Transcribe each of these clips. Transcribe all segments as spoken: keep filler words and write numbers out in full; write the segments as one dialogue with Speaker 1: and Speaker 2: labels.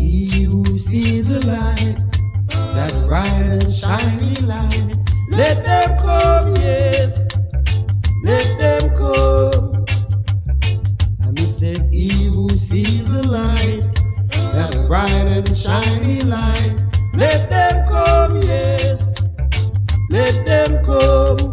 Speaker 1: he who see the light, that bright and shiny light, let them come, yes, let them come. And me say, he who see the light, that bright and shiny light, let them come, yes, let them come.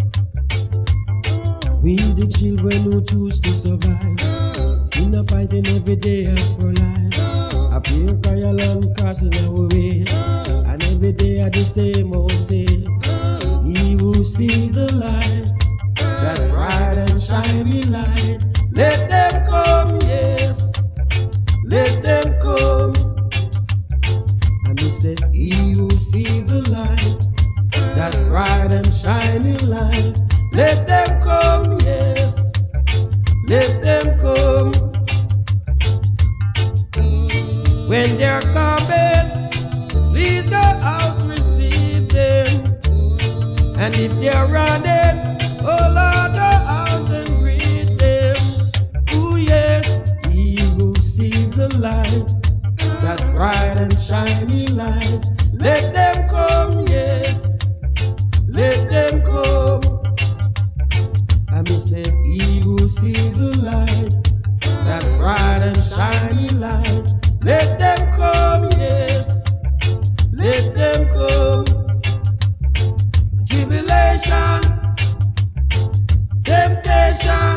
Speaker 1: We the children who choose to survive, in a fighting every day for life. I pray a cry along crosses our way, and every day I the same old say, he who see the light, that bright and shiny light, let them come, yes, let them come. And he said, he who see the light, that bright and shiny light, let them come, yes, let them come. When they're coming, please go out, receive them. And if they're running, oh Lord, go out and greet them. Oh yes, he who sees the light, that bright and shiny light, let them come, yes, let them come. And me say, he who sees the light, that bright and shiny light, let them come, yes, let them come. Tribulation, temptation,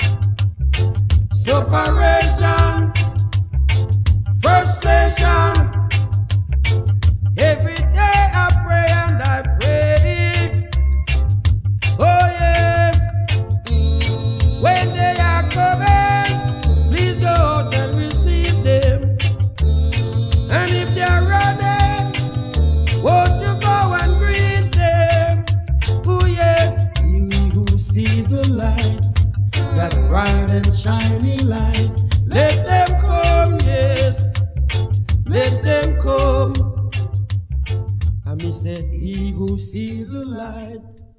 Speaker 1: separation, frustration. Every day I pray and I pray. Oh yes, when they are coming, please go out and receive them. And if they're running, won't you go and greet them? Oh yes, you who see the light, that bright and shiny light, let them come, yes, let them come. And me said, he who see the light,